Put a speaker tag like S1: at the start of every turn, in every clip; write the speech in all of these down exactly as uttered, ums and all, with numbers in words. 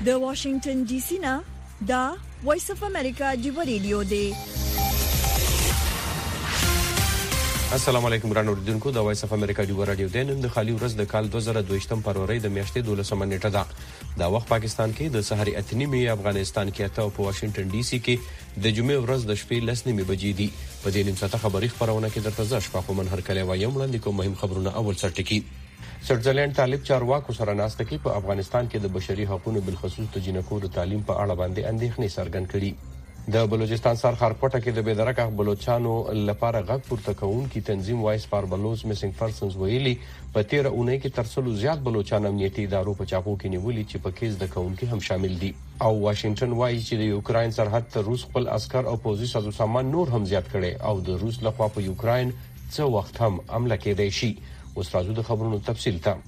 S1: د واشنگټن ډي سي نه دا وایس اف امریکا دی ریډیو دی.
S2: السلام علیکم ګران اوریدونکو، د وایس اف امریکا دی رادیو د نن د خالي ورځ د کال دوه زره دوه فروری د میاشتې دولسمه نیټه ده. دا وخت پاکستان کې د سحر اته نیمه، افغانستان کې اته او په واشنگټن ډي سي کې د جمعې ورځ د شپې لس نیمه بجې دي. په دې نیم ساعته خبري خبرونه کې درته ځ شپه خو من هر کله وایم وړاندې کوم مهم خبرونه. اول سرټکی سویټزرلند طالب چارواکو سره ناسته کې په افغانستان کې د بشري حقوقو بالخصوص د جنکو د تعلیم په اړه باندې اندېښنې څرګند کړي. د بلوچستان سر خارپټه کې د بېدرکه بلوچستانو لپاره غږ پورته کوونکي تنظیم وایس فار بلوچ میسنګ پرسنز ویلي په تیر اونۍ کې تر څلو زیات بلوچستان امنیتي ادارو په چاپو کې نیولي چې په کې د کوونکي هم شامل دي. او واشنگټن وایي چې د یوکرين سرحد ته روس خپل عسكر او پوځي سازوسامان نور هم زیات کړي او د روس لخوا په یوکرين څو وخت هم حمله کېدای شي. اوس راځو د خبرونو تفصیل ته.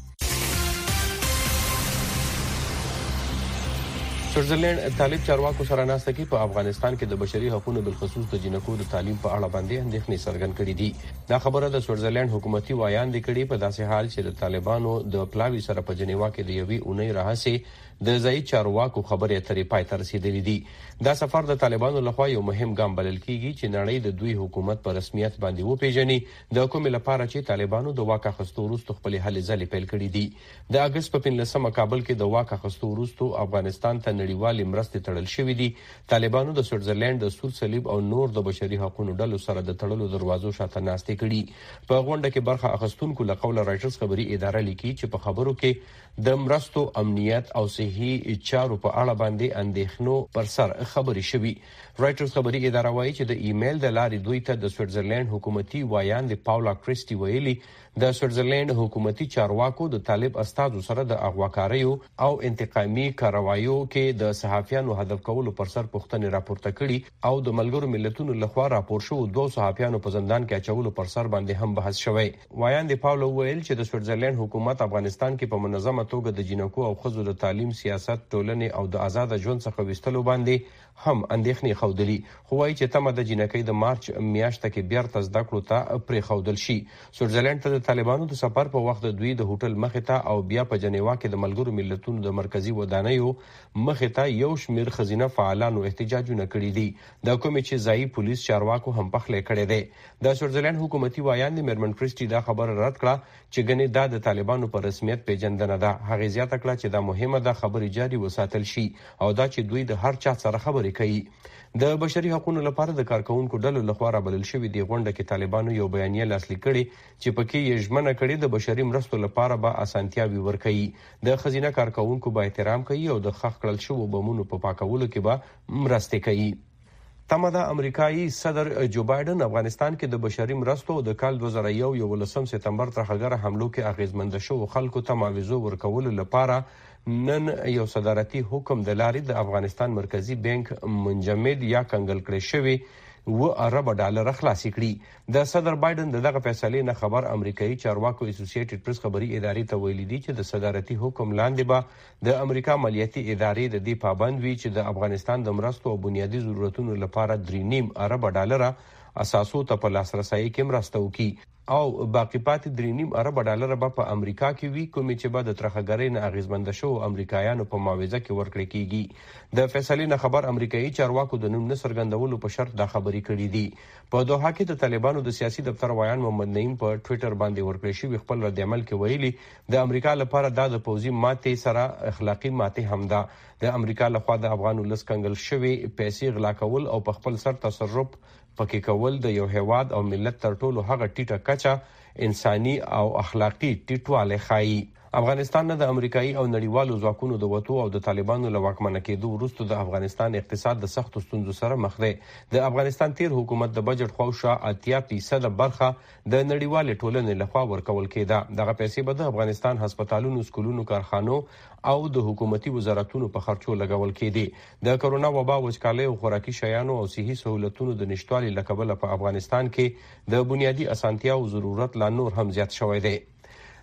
S2: سویټزرلند طالب چارواکو سره ناسته کې په افغانستان کې د بشري حقوقو بالخصوص د جنکو د تعلیم په اړه باندې اندېښنې څرګند کړې دي. دا خبره د سویټزرلند حکومتي وایاند کړي په داسې حال چې د طالبانو د پلاوی سره په جنیوا کې د یوې اونۍ راهسي د ځای چارواکو خبرې اترې پای ته رسیدلې دي. دا سفر د طالبانو لخوا یو مهم ګام بلل کیږي چې نړۍ د دوی حکومت په رسمیت باندې وپیژني، د کومې لپاره چې طالبانو د واک اخیستو وروسته خپل هلې ځلې پیل کړې دي. د اگست په پنځلسمه کابل کې د واک اخیستو وروسته افغانستان ته نړیوالې مرستې تړل شوې دي. طالبانو د سویټزرلند د سور صلیب او نور د بشري حقوقو ډلو سره د تړلو دروازو شاته ناستې کړي. په غونډه کې برخه اخیستونکو له قوله رایټرز خبري اداره لیکي چې په خبرو کې د مرستو امنیت او صحي چارو په اړه باندې اندېښنو پر سر خبري شوي. رایټرز خبري اداره وایي چې د ایمیل د لارې دوی ته د سویټزرلند حکومتي وایاند پاولا کریسټي ویلي د سویټزرلند حکومتي چارواکو د طالب استادو سره د اغواکاریو او انتقامي کاروایو کې د صحافیانو هدف کولو پر سر پوښتنې راپورته کړي او د ملګرو ملتونو لخوا راپور شو دوه صحافیانو په زندان کې اچولو پر سر باندې هم بحث شوی. وایاند پاولا ویل چې د سویټزرلند حکومت افغانستان کې په منظمه توګه د جنکو او ښځو د تعلیم، سیاست، ټولنې او د آزاد ژوند څخه وستلو باندې هم اندېښنې خوندلي، خو وايي چې تمه د جنکۍ د مارچ میاشته کې بیرته زده کړو ته پرې خوندل شي. سویټزرلند ته د طالبانو د سفر په وخت دوی د هوټل مخې ته او بیا په جنیوا کې د ملګرو ملتونو د مرکزی ودانیو مخې ته یو شمیر خزینه فعالانو احتجاجونه کړي دي. د کومې چې ځایي پولیس چارواکو هم پخلې کړي دي. د سویټزرلند حکومتي وایاند میرمن کریسټي دا خبره رد کړه چې ګنې دا د طالبانو په رسمیت پیژندنه ده. هغه زیاته کړه چې دا مهمه ده خبرې جاري وساتل شي او دا چې دوی د هر چا سره خبرې کوي. د بشري حقوقو لپاره د کارکونکو ډلو لخوا رابلل شوې دی غونډه کې طالبانو یو بیانیه لاسلیک کړي چې پکې یې ژمنه کړې د بشري مرستو لپاره به اسانتیاوي ورکړي، د خزینه کارکونکو به احترام کوي او د ښخ کړل شوو بمونو په پاکولو کې به مرسته کوي. تمه ده امریکایي صدر جو بایدن افغانستان کې د بشري مرستو د کال دوه زره یو یولسم سپتمبر تر هغه حملو کې اغیزمند شو خلکو ته معاوضه ورکول لپاره نن یو صدارتي حکم د لارې د افغانستان مرکزی بانک منجمد یا کنګل کړی شوی و ارب ډالر خلاص کړي. د صدر بایدن دغه فیصلې نه خبر امریکایي چارواکو اسوسییټډ پریس خبري ادارې ته ویلي دي چې د صدارتي حکم لاندې به د امریکا مالیاتي ادارې د دې پابند وي چې د افغانستان د مرستو او بنیادی ضرورتونو لپاره درې نیم ارب ډالر اساسو ته په لاسرسي کې مرسته وکړي او باقی پاتې درې نیم ارب ډالر به په امریکا کې وي کومې چې به د ترخګرۍ نه اغیزمند شو امریکایانو په معاوضه کې ورکړل کیږي. د فیصلې نه خبر امریکایي چارواکو د نوم نه څرګندولو په شرط دا خبرې کړې دي. په دوحه کې د طالبانو د سیاسي دفتر وایان محمد نعیم په ټوئیټر باندې ورکړل شوی خپل رد عمل کې ویلي د امریکا لپاره دا د پوځي ماتې سره اخلاقی ماتې هم ده. د امریکا لخوا د افغان ولس کنګل شوی پیسې غلا کول او په خپل سر تصرف پکې کول د یو هیواد او ملت تر ټولو هغه ټیټه کچه انساني او اخلاقی ټیټواله ښایي. افغانستان نه د امریکایي او نړیوالو ځواکونو د وټو او د طالبانو له واکمنه کېدو وروسته د افغانستان اقتصاد د سختو ستونزو سره مخ دی. د افغانستان تیر حکومت د بجټ خواوشا اتیا فیصد برخه د نړیوالې ټولنې لخوا ورکول کېده. دغه پیسې به د افغانستان هسپتالونو، سکولونو، کارخانو او د حکومتي وزارتونو په خرچو لګول کېدي. د کرونا وبا، وچکالۍ او خوراکي شیانو او صحي سہولتونو د نشټوالي له کبله په افغانستان کې د بنیادی اسانتیاو ضرورت لا نور هم زیات شوی دی.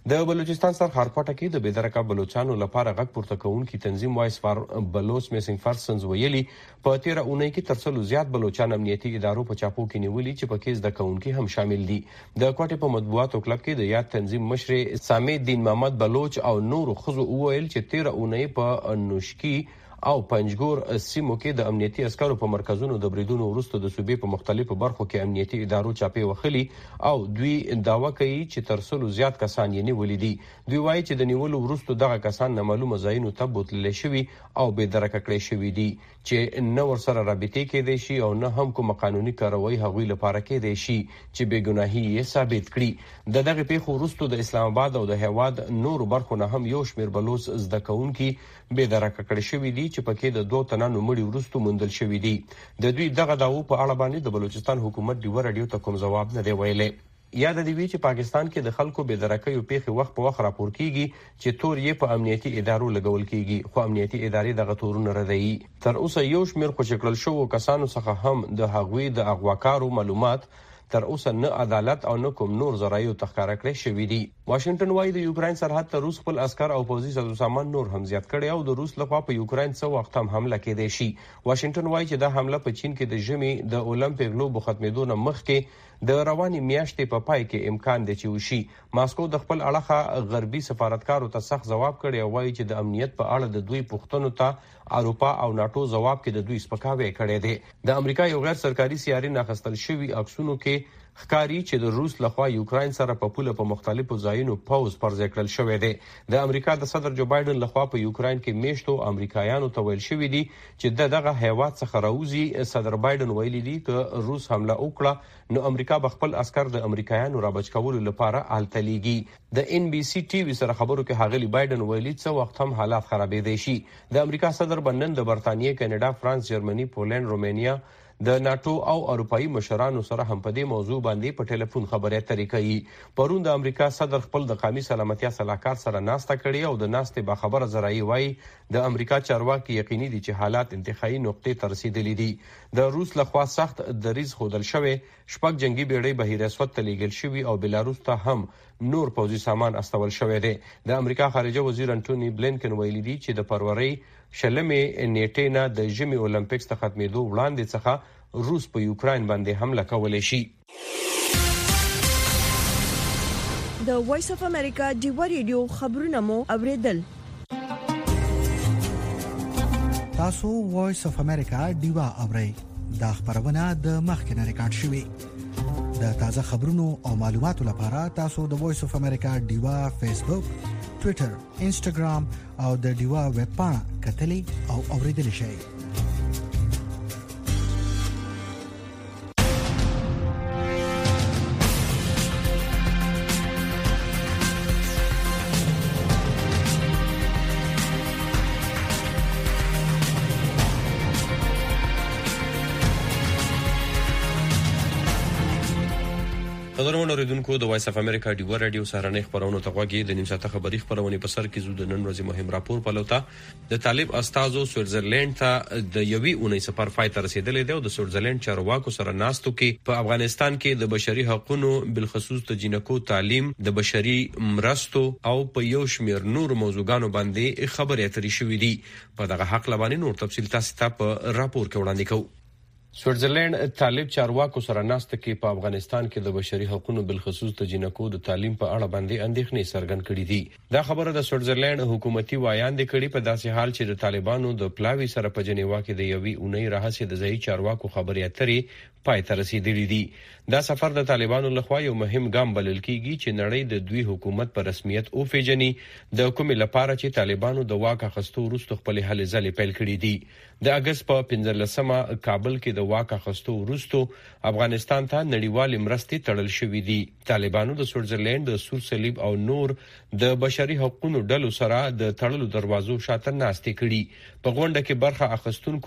S2: د بلوچستان سر خارپټه کې د بېدرکه بلوچستانو لپاره غږ پورته کوونکی تنظیم وایس فار بلوچ میسنګ پرسنز ویلي په تیر اونۍ کې تر څلو زیات بلوچستان امنیتي ادارو په چاپو کې نیولي چې په کې زده کوونکي هم شامل دي. د کوټې په مطبوعاتو کلب کې د یاد تنظیم مشر سامي الدین محمد بلوچ او نور خزو وویل چې تیر اونۍ په نوشکی او پنجګور سیمو کې د امنیتي عسکرو په مرکزونو د بریدونو وروسته د صوبې په مختلفو برخو کې امنیتي ادارو چاپې وخلي او دوی دعوا کوي چې تر څلو زیات کسان یې نیولي دي. دوی وایي چې د نیولو وروسته دغه کسان نامعلومه ځایونو ته بوتللی شوي او بېدرکه کړی شوي دي چې نه ورسره رابطې کېدی شي او نه هم کومه قانوني کاروایی هغوی لپاره کېدی شي چې بېګناهي یې ثابت کړي. د دغه پیښو وروسته د اسلام آباد او د هیواد نورو برخو نه هم یو شمېر بلوچ زده کوونکي بېدرکه کړي شوي دي چې پکې د دوه تنانو مړي وروسته موندل شوي دي. د دوی دغه دعوو په اړه باندې د بلوچستان حکومت ډیوه راډیو ته کوم ځواب نه دی ویلی. یاد دی وی چې پاکستان کې د خلکو بېدرکیو پیښې وخت په وخت راپور کیږي چې تور یې په امنیتي ادارو لګول کیږي خو امنیتي ادارې دغه تورونه ردوي. تر اوسه یو شمېر خوشی کړل شوو کسانو څخه هم د هغوی د اغواکارو معلومات تر اوسه نه عدالت او نه کوم نور ذرایعو ته ښکاره کړی شوي دي. واشنگټن وايي د یوکراین سرحد ته روس خپل عسکر او پوځي سازوسامان نور هم زیات کړي او د روس لخوا په یوکراین څه وخت هم حمله کېدای شي. واشنگټن وايي چې دا حمله په چین کې د ژمي د اولمپیک لوبو ختمېدو نه مخکې د رواني میاشتې په پای کې امکان دی چې وشي. ماسکو د خپل اړخه غربي سفارتکارو ته سخت ځواب کړی او وایي چې د امنیت په اړه د دوی پوښتنو ته اروپا او ناتو ځواب کې د دوی سپکاوی کړی دی. د امریکا یو غیر سرکاري سیاري ناخستل شوي عکسونو کې ښکاري چې د روس لخوا یوکراین سره په پوله په مختلفو ځایونو پوز پرځای کړل شوی دی. د امریکا د صدر جو بایدن لخوا په یوکراین کې میشتو امریکایانو ته ویل شوی دی چې د دغه هیواد څخه راوځي. صدر بایدن ویلي دی چې روس حمله وکړه نو امریکا به خپل عسكر د امریکایانو رابچ کولو لپاره التلیږي. د ان بي سي ټي وي سره خبرو کې هغلی بایدن ویلي څه وخت هم حالات خرابېدای شي. د امریکا صدر بنن د برتانیې، کینیډا، فرانس، جرمني، پولند، رومانیا د ناتو او اروپایي مشرانو سره هم په دې موضوع باندې په ټلیفون خبرې اترې کوي. پرون د امریکا صدر خپل د قومي سلامتیا صلاحکار سره ناسته کړې او د ناستې باخبره ذرایع وایي د امریکا چارواکي یقیني دي چې حالات انتهایی نقطې ته رسیدلي دي. د روس لخوا سخت دریځ ښودل شوی، شپږ جنگي بیړۍ بحیر اسود ته لیږل شوي او بلاروس ته هم نور پوځي سامان استول شوی دی. د امریکا خارجه وزیر انټونی بلینکن ویلي دی چې د فروری شلمې نیټې نه د ژمي اولمپیکس ته ختمېدو وړاندې څخه روس په یوکراین باندې حمله کولی شي.
S1: د وایس اف امریکا ډیوه ریډیو خبرونه مو اوریدل.
S3: تاسو وایس اف امریکا ډیوه اورئ. دا خبرونه د مخکنه ریکارډ شوې. د تازه خبرونو او معلوماتو لپاره تاسو د وایس اف امریکا ډیوه فیسبوک، ټوئیټر، انسټاګرام او د ډیوه ویب پاڼه کتلي او اوریدل شئ.
S2: قدرمن اوریدونکو د وایس اف امریکا ډیوه راډیو سهارنۍ خبرونو ته غوږی د نیم ساعته خبری خبرونه په سر کې زو د نن ورځې مهم راپور پلوتا د طالب استادو سوئټزرلند ته د یوې اونۍ سفر پای ته رسیدلې دی او د سوئټزرلند چارواکو سره ناستو کې په افغانستان کې د بشري حقوقو بالخصوص د جنکو تعلیم، د بشري مرستو او په یو شمېر نور موضوعګانو باندې خبرې اترې شوې دي. په دغه حق لبانې نور تفصیل تاسو ته په راپور کې وړاندې کوو. سوئټزرلند طالب چارواکو سره ناسته کې په افغانستان کې د بشري حقوقو بالخصوص د جنکو د تعلیم په اړه باندې اندېښنې څرګند کړې دي. دا خبره د سوئټزرلند حکومتي وایاند کړي په داسې حال چې د طالبانو د پلاوي سره په جنیوا کې د یوې اونۍ راهیسې د ځایي چارواکو خبرې اترې پای ته رسیدلې دي. دا سفر د طالبانو لخوا یو مهم ګام بلل کیږي چې نړۍ د دوی حکومت په رسمیت اوپیژني، د کومې لپاره چې طالبانو د واک اخیستو وروسته خپل هلې ځلې پیل کړې دي. د اگست په پنځلسمه کابل کې د واک اخیستو وروسته افغانستان ته نړیوال مرستې تړل شوې دي. طالبانو د سوئټزرلند د سور صلیب او نور د بشري حقوقو ډلو سره د تړلو دروازو شاته ناستې کړي. په غونډه کې برخه اخیستونکو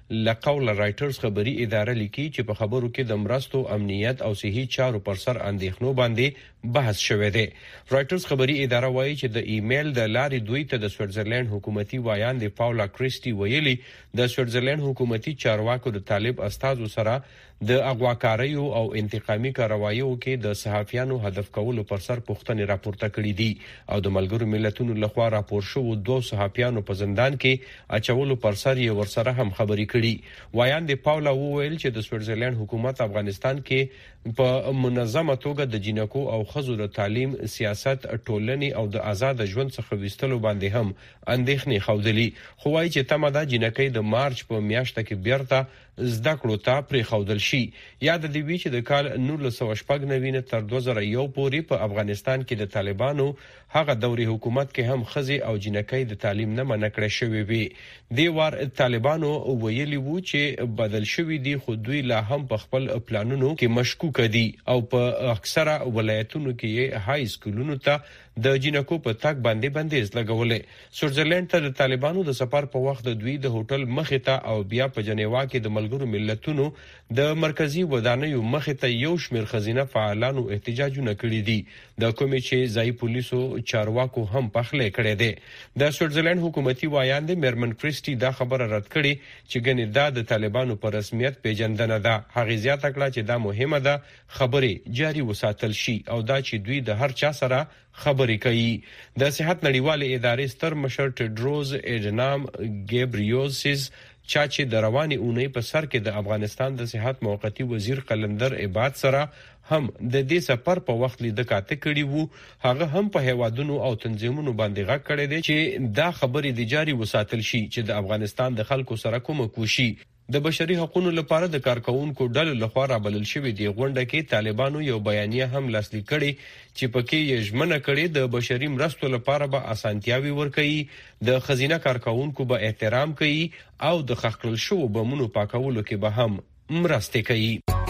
S2: لقول رائټرز خبري اداره لیکي چې په خبرو کې د مرستو امنیت او صحي چارو پر سر اندېښنو باندې بحث شوه دی. رائټرز خبري اداره وایي چې د ایمیل د لارې دوی ته د سویټزرلند حکومتي وایان دی پاولا کریسټي ویلي د سویټزرلند حکومتي چارواکو د طالب استازو سره د اغواکاریو او انتقامي کاروایو کې د صحافیانو هدف کولو پر سر پوښتنې راپورته کړې دي او د ملګرو ملتونو لخوا راپور شوو دوه صحافیانو په زندان کې اچولو پر سر یې ورسره هم خبرې کړي. وایان دی پاولا وویل چې د سویټزرلند حکومت افغانستان کې په منظمه توګه د جنکو او خزو د تعلیم سیاست ټولنې او د آزاد ژوند څخه وستلو باندې هم اندېښنې خوندلي. خو وايي چې تمه ده جنکې د مارچ په میاشت کې بیرته زده کړو ته پرې خودل شي. یاد دی وی چې د کال نولس سوه شپږ نوي تر دوه زره یو پورې په افغانستان کې د طالبانو هغه دوري حکومت کې هم خزي او جنکې د تعلیم نه منع کړې شوې وي. دی وار طالبانو ویلي وو چې بدل شوې دي خو دوی لا هم په خپل پلانونو کې مشکوک دي او په اکثره ولایتونو کې هاي سکولونو ته د جنکو په تاک باندې بندیز لګولې. سویټزرلند ته د طالبانو د سفر په وخت د دوی د هوټل مخې ته او بیا په جنیوا کې د ملګرو ملتونو د مرکزی ودانیو مخې ته یو شمېر خزینه فعالانو احتجاجونه کړي دي. د کومې چې ځای پولیسو چارواکو هم پخلې کړي دي. د سویټزرلند حکومتي وایان دی مرمن کریسټي دا خبره رد کړي چې ګنې دا د طالبانو په رسمیت پیژندنه ده. هغه زیاته کړه چې دا مهمه ده خبرې جاري وساتل شي او دا چې دوی د هر چا سره خبرې کوي. د صحت نړیوالې ادارې ستر مشر ټیډروز اډنام ګیبریوسس چا چې د رواني اونۍ په سر کې د افغانستان د صحت موقتی وزیر قلندر عباد سره هم د دې سفر په وخت لیدل کاته کړي وو، هغه هم په هیوادونو او تنظیمونو باندې غږ کړی دی چې دا خبرې د جاري وساتل شي چې د افغانستان د خلکو سره کوم کوشي. د بشري حقوقو لپاره د کارکونکو ډلو لخوا رابلل شوې دی غونډه کې طالبانو یو بیانیه هم لاسلیک کړي چې پکې یې ژمنه کړې د بشري مرستو لپاره به اسانتیاوي ورکړي، د خزینه کارکونکو به احترام کوي او د خخکل شو بمونو پاکولو کې به هم مرسته کوي.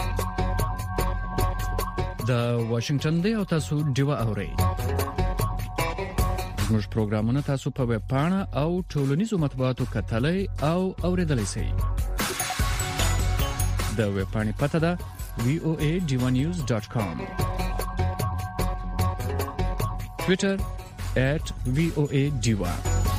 S4: د واشنگټن دی او تاسو ډیوا اورئ. زموږ پروګرامونه تاسو په ویب پاڼه او ټولنیزو مطبوعاتو کتلای او اوریدلای شئ. د ویب پاڼې پته ده وی او ای ډیوا نیوز ډاټ کام، ټوئیټر ایٹ وی او ای ډیوا.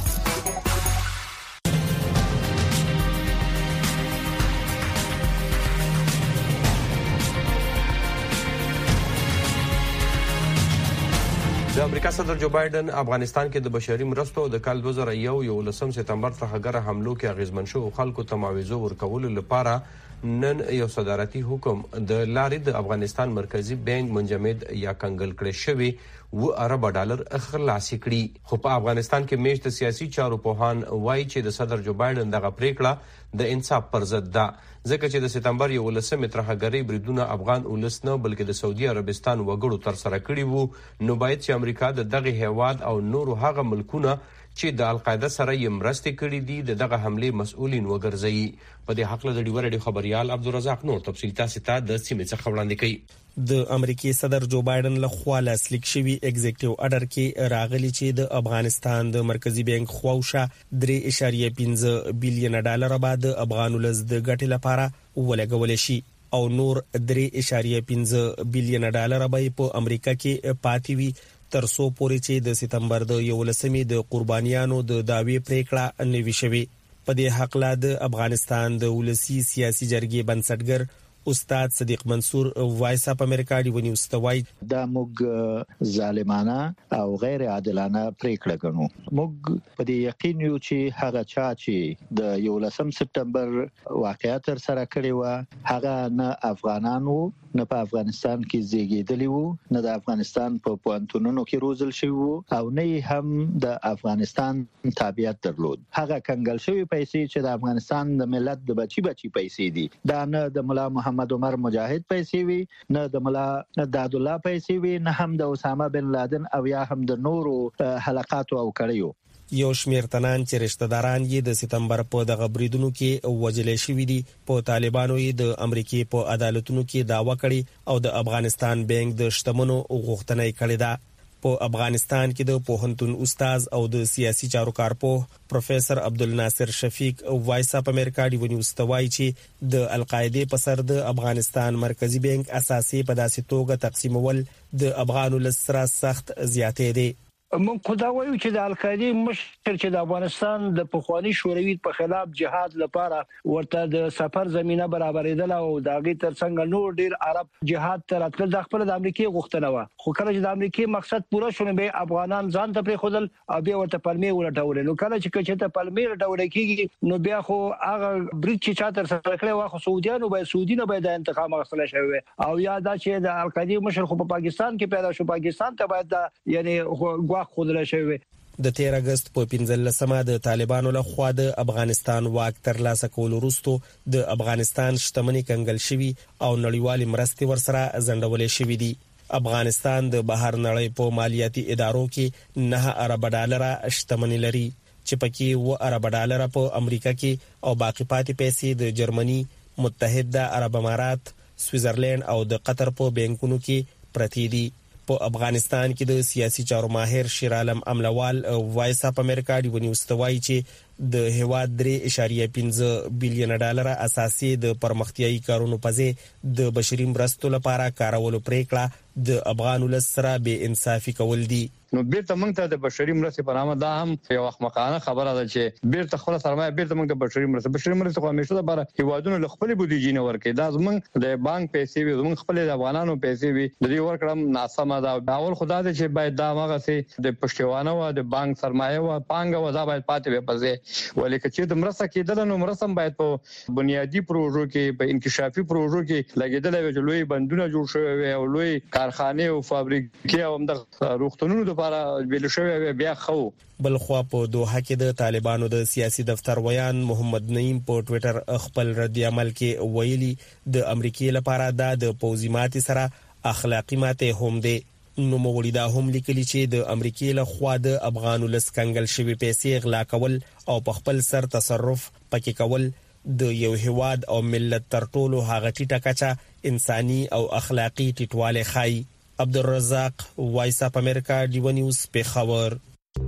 S2: د امریکا صدر جو بایدن افغانستان کې د بشري مرستو د کال دوه زره یو یولسم سپتمبر څخه غره حملو کې اغیزمن شو خلکو ته معاوضه ورکول لپاره نن یو صدارتي حکم د لارې د افغانستان مرکزی بانک منجمد یا کنګل کړی شوی و ارب ډالر خلاص کړي. خو په افغانستان کې میشت سیاسي چارو پوهان وایي چې د صدر جو بایدن دغه پریکړه د انصاف پر ضد ده، ځکه چې د سپتمبر یولسمې ترهګری بریدونه افغان ولس نه بلکې د سعودي عربستان وګړو تر سره کړي وو. نو باید چې امریکا د دغه هیواد او نورو هغه ملکونه چې د القاعده سره یې مرستې کړې دي د دغه حمله مسؤلین وګرځي. په دې حق له د ډیور ډیو خبريال عبدالرزاق نور تفصیل تاسو ته د سیمې څخه وړاندې کوي.
S5: د امریکای صدر جو بایدن لخوا لاسلیک شوی ایگزیکټیو اډر کې راغلی چې د افغانستان د مرکزی بانک خواوشه درې اشاریه پنځه بیلیون ډالر بعد افغان ولز د ګټې لپاره ولګول شي او نور درې اشاریه پنځه بیلیون ډالر به په امریکا کې پاتې وي تر څو پورې چې د سپتمبر د یولسمې د قربانیانو د داوی پریکړه نوي شوی. په دې حق لا د افغانستان د ولسی سیاسي جرګې بنسټګر استاد صدیق منصور وایس اپ امریکا دی ونیوز توای
S6: دا موږ ظالمانه او غیر عادلانه پریکړه کوو. موږ په دې یقین یو چې هغه چا چې د یولسم سپتمبر واقعیت تر سره کړی و هغه نه افغانانو نه په افغانستان کې زیږیدلی وو، نه د افغانستان په پوهنتونونو کې روزل شوی وو او نه هم د افغانستان تابعیت درلود. هغه کنګل شوی پیسې چې د افغانستان د ملت د بچی بچی پیسې دي، دا نه د مولا محمد عمر مجاهد پیسې وي، نه د مولا داد الله پیسې وي، نه هم د اسامه بن لادن او یا هم د نورو حلقاتو او کړیو.
S5: یو شمیر تنان چې رشتہ داران یې د سپتمبر په دغه بریدونو کې وجلې شوې دي په طالبانو یې د امریکای په عدالتونو کې داوا کړې او د افغانستان بانک د شتمنو غوښتنه کړې ده. په افغانستان کې د پوهنتون استاد او د سیاسي چارو کارپوه پروفیسور عبدالناصر شفیق وایس اپ امریکا دی ونیوز توای چې د القاعده په سر د افغانستان مرکزی بانک اساسي په داسې توګه تقسیمول د افغانو لسره سخت زیاتې دي.
S7: من خدا وایو چې د القاعده مشر چې د افغانستان د پخوانی شوروي په خلاف جهاد لپاره ورته د سفر زمينه برابرېدل او د هغه ترڅنګ نور ډیر عرب جهاد تر اتل د خپل د امریکای غوښتنه و خو کله چې د امریکای مقصد پوره شونه به افغانان ځان ته پرې خودل او بیا ورته پلمې ولټول نو کله چې کچې ته پلمې ولټول کیږي نو بیا خو هغه برید چې چاتر سره کړی و خو سعودیانو به سعودي نه به د انتقام غوښتل شوی او یا دا چې د القاعده مشر خو په پاکستان کې پیدا شو پاکستان ته باید یعنی خودله شوی.
S5: د تیر اگست په پنځلسمه د طالبانو له خوا د افغانستان واک تر لاسه کول وروسته د افغانستان شتمنۍ کنګل شوی او نړیوال مرستې ورسره ځنډولې شوې دي. افغانستان د بهر نړۍ په مالیاتي ادارو کې نه ارب ډالر شتمنۍ لري چې پکې و ارب ډالر په امریکا کې او باقی پاتې پیسې د جرمني، متحده عرب امارات، سویټزرلند او د قطر په بانکونو کې پرتی دي. په افغانستان کې د سیاسي چارو ماهر شیر عالم املوال وایس اپ امریکا دی ونیوز توای چې د هواد درې اشاریه پنځه بلین ډالر اساسي د پرمختیايي کارونو په ځای د بشري مرستو لپاره کارولو پریکړه د افغان ولسره به انصافي کول دي.
S8: نو بیرته موږ ته د بشري مرستې په نامه دا هم یو احمقانه خبره ده چې بیرته خپل سرمایه بیرته موږ د بشري مرستې بشري مرستې خو همیشه لپاره هیوادونو له خپل بودیجې نه ورکړي دا زموږ د بانک پیسې وي زموږ خپل د افغانانو پیسې وي د دې ورکړم ناسمه ده. اول خدای دې چې باید دا مغه سي د پښتیوانه او د بانک سرمایه او پانګه و دا باید پاتې وي پځه ولیکه چې د مرسته کېدل نو مرسته باید په بنیادی پروژو کې په انکشافي پروژو کې لګیدل وي چې لوی بندونه جوړ شوي وي او لوی کارخانه او فابریکې او د روغتونونو لپاره ویل شوی بیا خو.
S5: بل خو په دوحه کې د طالبانو د سیاسي دفتر ویان محمد نعیم په ټوئیټر خپل رد عمل کې ویلي د امریکای لپاره د پوزي ماتي سره اخلاقی ماته هم دي. نو موږ دا هم لیکلي چې د امریکای له خوا د افغانو لسکنګل شوی پیسې غلا کول او په خپل سر تصرف پکې کول د یو هواد او ملت تر ټولو هغه ټیټه کچه انساني او اخلاقی ټیټواله خای. عبدالرزاق وایس اپ امریکا دی نیوز په خبر.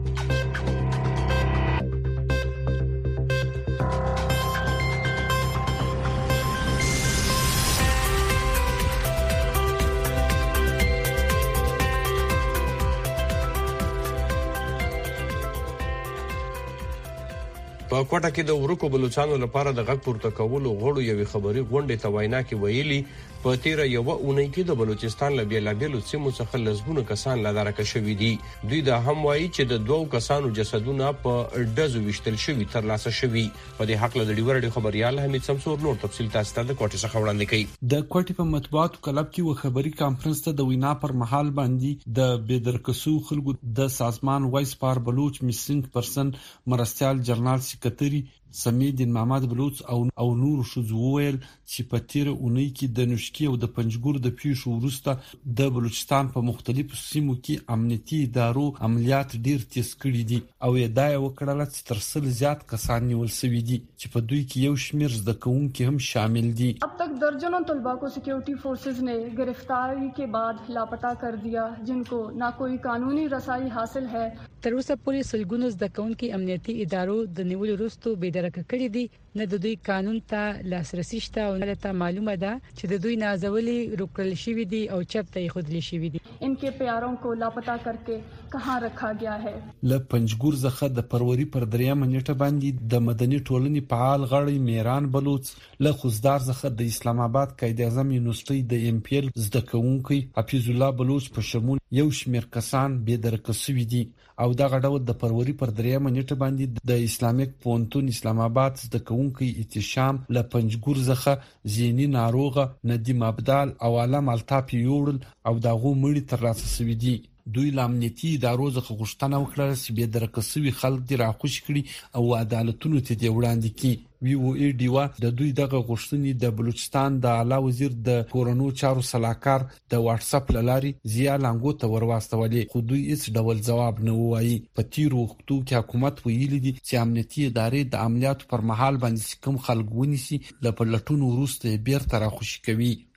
S2: په کوټه کې د ورکو بلوچستان لپاره د غږ پورته کولو غوړو یوې خبري غونډې ته وینا کې ویلي په تیر یو اونۍ کې د بلوچستان له بیلابیلو سیمو څخه لزبونه کسان لادارکه شوي دي. دوی دا هم وایي چې د دوو کسانو جسدونه په ډزو وشتل شوي تر لاسه شوي. په دې حق له ډیورډي خبريال حمید سمسور نور تفصیل تاسو ته د کوټې څخه وړاندې کوي.
S9: د کوټې په مطبوعاتو کلب کې و خبري کانفرنس ته د وینا پر مهال باندې د بيدرکسو خلکو د سازمان وایس پار بلوچ میسنګ پرسن مرستيال جرنال سکرټري سمیدین محمد بلوچ او او نور شوزویل چې په تیر اونۍ کې د نشکی او د پنځګور د پیښو وروسته د بلوچستان په مختلفو سیمو کې امنیتي ادارو عملیات ډیر تیز کړي دي او ادعا وکړه چې تر څل زیات کسان نیول شوي دي چې په دوی کې یو شمیر زده کوونکي هم شامل دي.
S10: अब तक दर्जनों तलबा को सिक्योरिटी फोर्सेस ने गिरफ्तारी के बाद लापता कर दिया जिनको ना कोई कानूनी रसाई हासिल है.
S11: تر اوسه پورې سلګونو زده کوونکي امنیتي ادارو د نیولو وروسته بېدرکه کړي دي. نه د دوی قانون ته لاسرسي شته او نه ته معلومه ده چې د دوی نازولي روکل شوی دي او چرته یې خودلی شوی دي.
S10: इनके प्यारों को लापता करके कहां रखा गया है.
S9: ل پنځګور څخه د فروری پر دریمه نیټه باندې د مدني ټولنې فعال غړي میران بلوچ له خوزدار څخه د اسلام آباد قائد اعظم یونیورسيټي د ام پی ال زده کوونکي حفیظ الله بلوچ په شمول یو شمیر کسان بېدرکه شوي دي او دا غډاوت د فروری پر دریمه نیټه باندې د اسلامیک پونتون اسلام آباد زده کوونکي اتشام ل پنځګور څخه زینی ناروغه ندیم ابدال او علم الطاف یوړل او داغو مړي تر لاسه شوي دي. دوی لامنیتي ادارو څخه غوښتنه وکړه چې به درکسوي خلک دی راخوش کړي او عدالتونو ته دی وړاندې کړي. وی او ای ډیوا د دوی دغه غوښتنې د بلوچستان د اعلی وزیر د کورونو چارو صلاحکار د واتس اپ لاري زیا لانګو ته ورواستولې خو دوی هیڅ ډول جواب نه وایي. په تیرو وختو کې حکومت ویلي دي چې امنیتي ادارې د عملیاتو پر مهال باندې کوم خلک ونیسي ل پلټونو وروسته بیرته راخوشي کوي.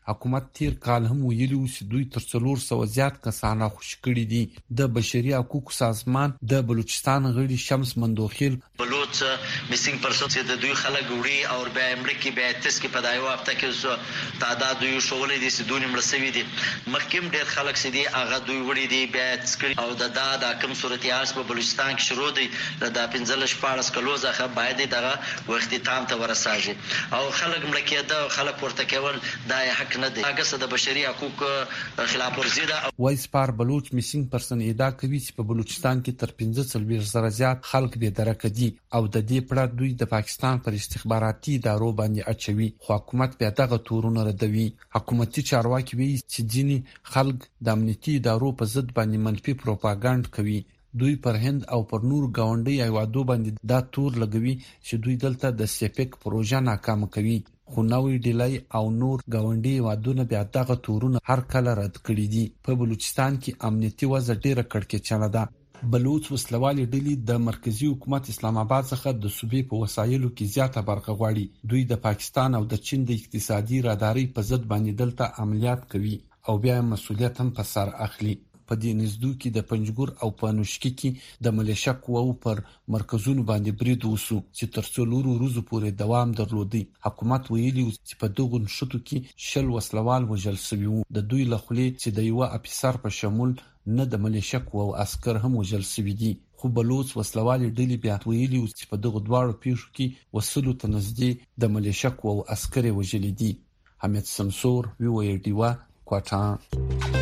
S9: حکومت تیر کال هم ویلي و چې دوی تر څلور سوه زیات کسان خوشي کړي دي. د بشري حقوقو سازمان د بلوچستان غړي شمس مندوخیل
S12: بلوچ میسینګ پرسن چې د دوی خلک وړي او بیا امریکای بیا تس کې په دایو هفته کې تعداد دوی شولې دي چې دوی مرسوي دي مخکیم ډېر خلک چې دي هغه دوی وړي دي بیا تسکري او د دا د کوم صورتحال په بلوچستان کې شروع دي د پنځل شپارس کلو ځخه باید دغه وخت تام ته ورساږي او خلک ملکیت او خلک ورته کول دا حق نه دی. هغه د بشري حقوق خلاف ورزي ده.
S9: وایس پار بلوچ میسینګ پرسن ادعا کوي چې په بلوچستان کې تر پنځه څلوېښت زره زیات خلک بې درکه دي او د دې پړه دوی د پاکستان پر استخباراتي ادارو باندې اچوي خو حکومت بیا دغه تورونه ردوي. حکومتي چارواکي وایي چې ځینې خلک د امنیتي ادارو په ضد باندې منفي پروپاګاندا کوي. دوی پر هند او پر نور گاونډي ایوادو باندې دا تور لګوي چې دوی دلته د سیپک پروژه ناکام کوي خو نوې ډیلای او نور گاونډي ایوادونه بیا دغه تورونه هر کله رد کړي دي. په بلوچستان کې امنیتي وضع ډیره کړکېچنه ده. بلوچ وسلوالي ډلې د مرکزی حکومت اسلام آباد څخه د صوبې په وسایلو کې زیاته برخه غواړي. دوی د پاکستان او د چین د اقتصادي راداري په ضد باندې دلته عملیات کوي او بیا مسؤلیت هم په سر اخلي. په دې نزدو کې د پنجګور او پانوشکی کې د ملیشیا قواو پر مرکزونو باندې برید وسو چې تر څلورو ورځې پورې دوام درلودي. حکومت ویلي چې په دغه نشټو کې شل وسلوال وژل شوي وو. د دوی لخوا چې د یو افسر په شمول نه د ملیشیا قواو عسكر هم وژل شوي دي. خو بلوچ وسلوال ډلې بیا ویلي چې په دغه دواړو پیښو کې وسلو ته نږدې د ملیشیا قواو عسكر وژل دي. حمید سمسور وی وی ډیوا کوټا.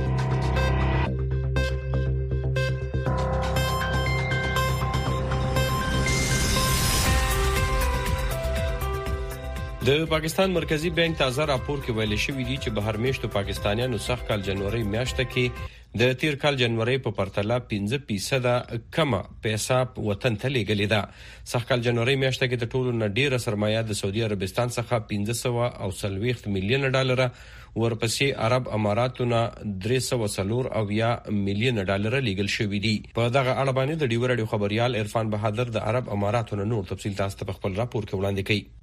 S2: د پاکستان مرکزی بانک تازه راپور کې ویل شوی دی چې بهر میشتو پاکستانیانو سخت کال جنوري میاشته کې د تیر کال جنوري په پرتله پنځه فیصد کمه پیسې وطن ته لېږلې ده. سخت کال جنوري میاشته کې د ټولو نه ډیره سرمایه د سعودي عربستان څخه پنځه سوه او څلوېښت میلیون ډالر ورپسې عرب اماراتونه درې سوه څلور او یا میلیون ډالر لېږل شوی دي. په دغه اړه باندې د ډیو رادیو خبريال عرفان بهادر د عرب اماراتونو نور تفصیل تاسو ته په خپل راپور کې وړاندې کړي.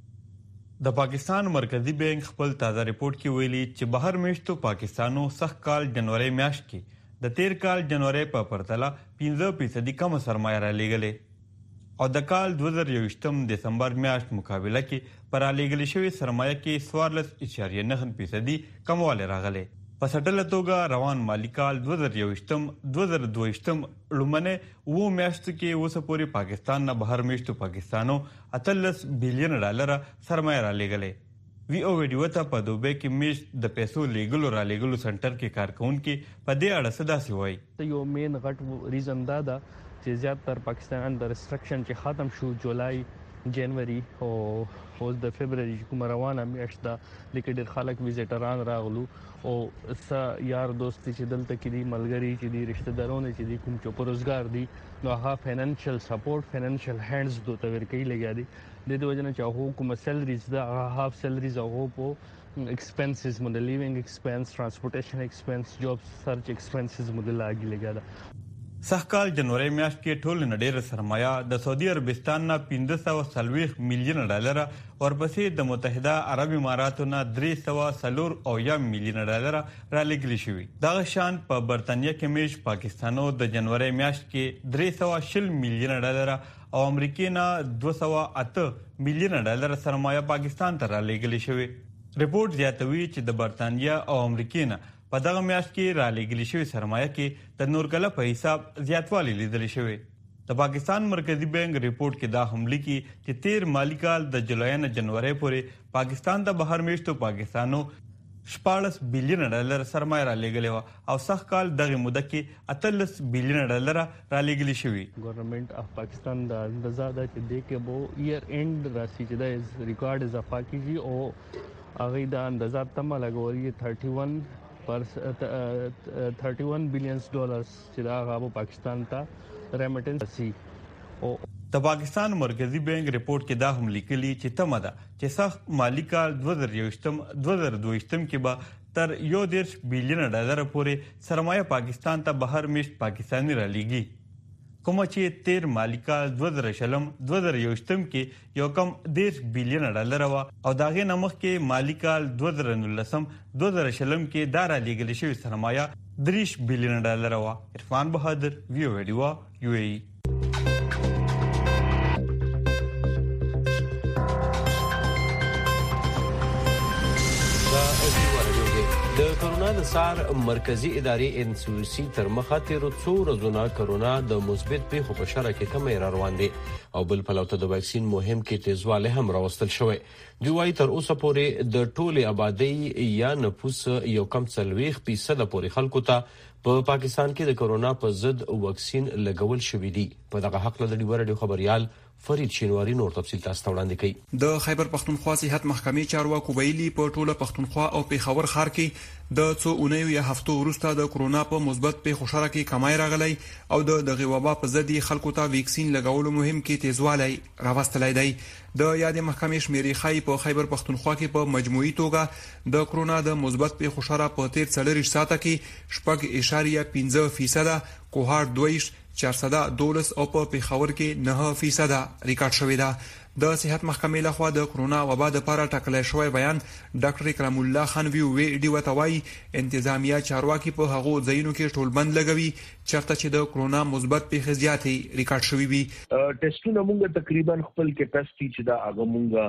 S13: د پاکستان مرکزی بانک خپل تازه ریپورت کې ویلي چې بهر میشتو پاکستانو سخت کال جنوري میاشت کې د تیر کال جنوري په پرتله پنځه فیصد کم سرمایه را لېږلې او د کال دوه زره یوویشتم دسمبر میاشت مقابله کې پر لېږل شوی سرمایه کې څوارلس اعشاریه نهه فیصد کموالی راغلی. په سټله توګه روان مالی کال دوه زره یوویشتم دوه زره دوهویشتم لومړنۍ اوه میاشتو کې اوسه پورې پاکستان نه بهر میشتو پاکستانو اتلس بیلیون ډالر سرمایه را لېږلې. وی او ویډیو ته په دوبۍ کې میشت د پیسو لیږلو را لیږلو سنټر کې کارکونکي په دې اړه څه داسې وایي.
S14: یو مین غټ ریزن دا ده چې زیاتره پاکستان د ریسټرکشن چې ختم شو جولای جنوري او اوس د فبرवरी کوم روانه میاشت ده لیکن ډېر خلک ویزیټران راغلو او س یار دوست چې دلته کې دي ملګری چې دي رشتہ دارونه چې دي کوم چې پروزګار دي نو هغه فینانشل سپورټ فینانشل هینډز دوته ورکې لګیا دي د دې وجه نه چې هغه کوم سیلریز ده هغه هاف سیلریز هغه په ایکسپنسز مود لیوینګ ایکسپنس ترانسپورټیشن ایکسپنس جاب سرچ ایکسپنسز مود لاګي لګیا ده.
S13: سخت کال جنوري میاشت کې ټول نه ډېره سرمایه د سعودي عربستان نه پنځه سوه څلوېښت میلیون ډالر ورپسې د متحده عرب اماراتو نه درې سوه څلور او یا میلیون ډالر را لېږلي شوي. دغه شان په برطانیه کې میش پاکستانو د جنوري میاشت کې درې سوه شل میلیون ډالر او امریکې نه دوه سوه اته میلیون ډالر سرمایه پاکستان ته را لېږلي شوي. ریپورت زیاتوي چې د برطانیه او امریکې نه په دغه میاشت کې را لېږلي شوې سرمایه کې د نورګله په حساب زیاتوالی لیدل شوی. د پاکستان مرکزی بانک ریپورت کې دا هم لیکي چې تیر مالی کال د جولای نه جنوري پورې پاکستان ته بهر میشتو پاکستانو شپاړس بیلیون ډالر سرمایه را لېږلې او سخت کال دغه موده کې اتلس بیلیون ډالر را لېږلي شوي.
S14: ګورنمنت اف پاکستان د اندازه ده چې د کې بو ایئر اینډ راشي چې د ریکارډ اضافه کیږي او هغه د اندازه تمه لګولې اکتیس پر thirty-one billion ډالرز چې دا غو پاکستان ته ریمیټنس سي.
S13: او د پاکستان مرکزی بانک ریپورت کې دا هم لیکلي چې تمه ده چې سخت مالی کال دوه زره یوویشتم دوه زره دوهویشتم کې به تر یو دېرش بیلیون ډالر پورې سرمایه پاکستان ته بهر میشت پاکستاني را لېږي. کوم چې تیر مالی کال دوه زره شلم دوه زره یوشتم کې یو کم دیش بلین ډالر و او داغه نمخ کې مالی کال دوه زره نولسم دوه زره شلم کې دارا لیګل شوی سرمایه دریش بلین ډالر و. عرفان بهادر ویو ویډیو یو ای
S2: د کرونا د سار مرکزی ادارې ان سی او سی تر مخه تیر څو ورځې کرونا د مثبت پیښو په شرکه کې کمی را روان دي او بل پلوته د واکسین مهم کې تیزواله هم راوستل شوی. دوی وايي تر اوسه پورې د ټوله آبادی یا نفوس یو کم څلويخ فیصد پورې خلکو ته په پاکستان کې د کرونا په ضد واکسین لګول شوی دی. په دغه حق له ډیوره ډیو خبريال فرید شینواری نور تفصیل تاسو ته وړاندې کوي.
S15: د خیبر پختونخوا صحت محکمې چارواکو ویلي په ټوله پختونخوا او پیښور ښار کې د څو اونیو یا هفتو وروسته د کرونا په مثبت پیښو شره کې کمای راغلی او د دغه وبا په ضد خلکو ته واکسین لګولو مهم کې تیزوالی راوستلی دی. د یاد محکمې شمیرې خای په خیبر پختونخوا کې په مجموعي توګه د کرونا د مثبت پیښو شره په تیر څلور ساعته کې شپږ اشاریه پنځه فیصد کوهار دویش چهارصد دولس او په پیښور کې نه فیصد ریکارډ شوی دی. د صحت محکمې لخوا د کرونا وبا د لپاره ټاکل شوی بیان ډاکټر اکرام الله خان وی ډی وتوي انتظامیه چارواکي په هغه ځایونو کې ټولبند لګوي چرته چې د کرونا مثبت پیښې زیاتې ریکارډ شوی وي.
S16: ټیسټونه موږ تقریبا خپل کیپاسټي چې دا هغه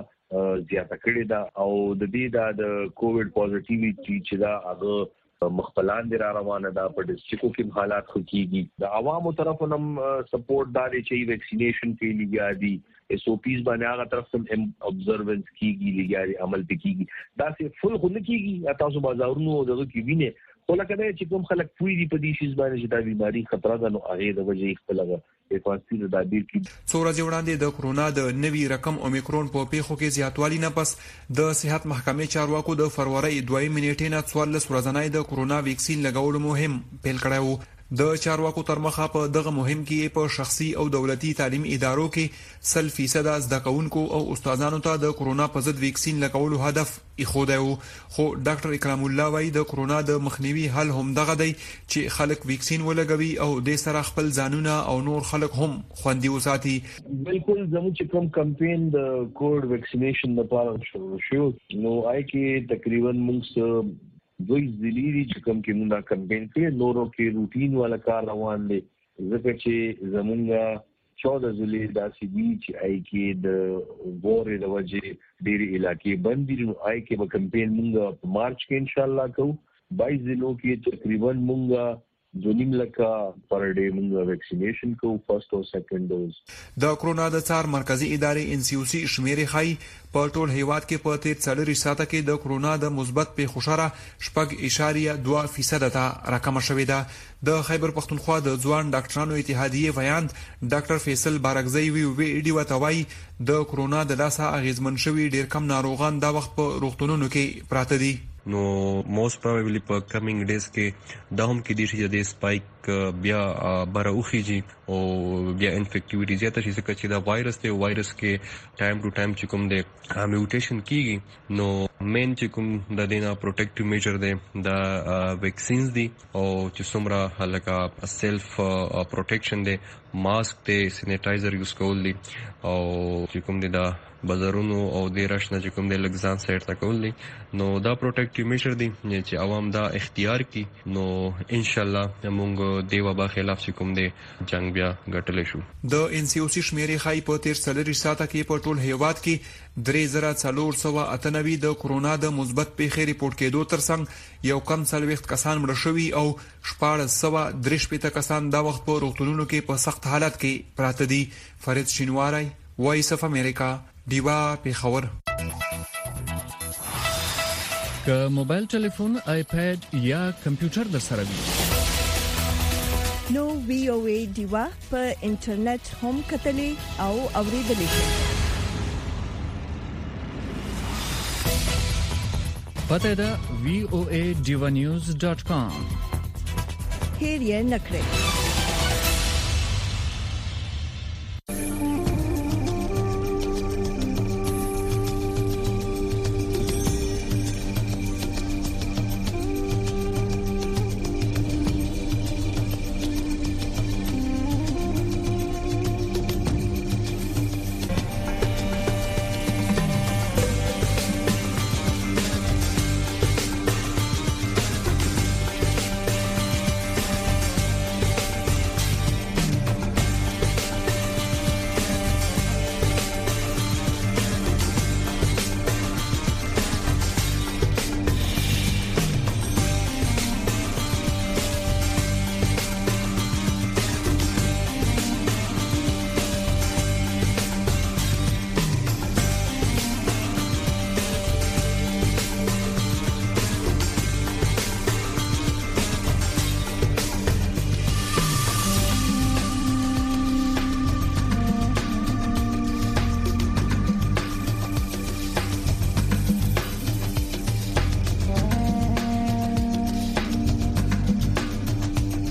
S16: موږ زیاته کړې ده او د دې د کووډ پوزټیویټي چې دا هغه مخبلان دي را روانه ده په ډیسټریکو کې حالات خو کیږي. د عوامو طرفونو سپورټ داري چې ویکسینیشن کې لګیا دي اس او پیز باندې هغه طرف ته ابزرونس کیږي لګیاري عمل پکېږي دا سه فل خو نه کیږي تاسو بازارونو دغه کې ویني خو لکه دا چې کوم خلک پوي دي په دې شیز باندې چې دا بیماری خطر ده نو هغه د وجې خپل افاستي د دابیر کې
S15: څو ورځې وړاندې د کرونا د نوي رقم اومیکرون په پیښو کې زیاتوالی نه پس د صحت محکمې چارواکو د فروری دوه نیټې نه څوارلس ورځې د کرونا ویکسین لګولو مهم پیل کړی و. د چارواکو تر مخه په دغه مهم کې په شخصي او دولتي تعلیم ادارو کې سل فیصد زده کوونکو او استادانو ته د کرونا په ضد ویکسین لګولو هدف ایښودی و. خو ډاکټر اکرام الله وايي د کرونا د مخنیوي حل هم دغه دی چې خلک ویکسین ولګوي او د سره خپل ځانونه او نور خلک هم خوندي وساتي.
S16: بالکل زموږ چې کوم کمپاین د کووډ ویکسینیشن لپاره شروع شو نو آی کې تقریبا موږ دوی زلیری چې کوم کې موږ کمپاین کې نورو کې روټین والا کار روان دي ځکه چې زمونږ چودہ ضلع داسې دي چې آی کې د وورې د وجې ډېری علاقې بند دي نو آی کې به کمپاین موږ په مارچ کې ان شاء الله کوو. باییس ضلعو کې تقریبا موږ دونیم لکه پر ډې موږ ویکسینیشن کوو فرست او سیکنډ ډوز.
S15: د کرونا د څار مرکزی ادارې ان سی او سی شمیرې خای په ټول هیواد کې په تیر څلور ساعته کې د کرونا د مثبت پیښو شره شپږ اشاریه دوه فیصد ته راکمه شوې ده. د خیبر پختونخوا د ځوان ډاکټرانو اتحادیه ویاند ډاکټر فیصل بارکزی وی وی ډی وتوي د کرونا د لاسه اغیزمن شوی ډیر کم ناروغان دا وخت په روغتونونو کې پراته دي.
S17: نو موست پروبابلی په کمینګ ډیز کې دا هم کې دي چې د سپایک بیا بره اوخیږي او بیا انفیکټیویټي زیاته شي ځکه چې دا وایرس دی وایرس کې ټایم ټو ټایم چې کوم دی میوټیشن کیږي نو مین چې کوم د دینه پروټیکټیو میجر دی دا ویکسینز دي او چې څومره لکه سیلف پروټیکشن دی ماسک دی سینیټایزر یوز کول دي او چې کوم دی دا بازارونو او د راشنه چې کوم د لګزان سایت تا کول دي نو دا پروټیکټیو میجر دي چې عوام دا اختیار کی نو ان شاء الله موږ د وبا خلاف چې کوم دی جنگ بیا ګټل شو.
S15: د ان سی او سی شمیرې خای په تیر څلور ساعته کې په ټول هیواد کې درې زره څلور سوه اته نوي د کرونا د مثبت پیښې ریپورت کېدو ترڅنګ یو کم څلوېښت کسان مړه شوي او شپاړس سوه درې شپېته کسان دا وخت په روغتونونو کې په سخت حالت کې پراته دي. فرید شینواری وایس اف امریکا دیوا پیښور.
S4: که موبایل ټلیفون آیپاد یا کمپیوټر در سره وي
S1: نو وی او ای دیوا په انټرنیټ هم کتلې او اوریدلې شئ.
S4: پته ده وی او ای دیوا نیوز ډاٹ کام.
S1: هیر یې نکړئ.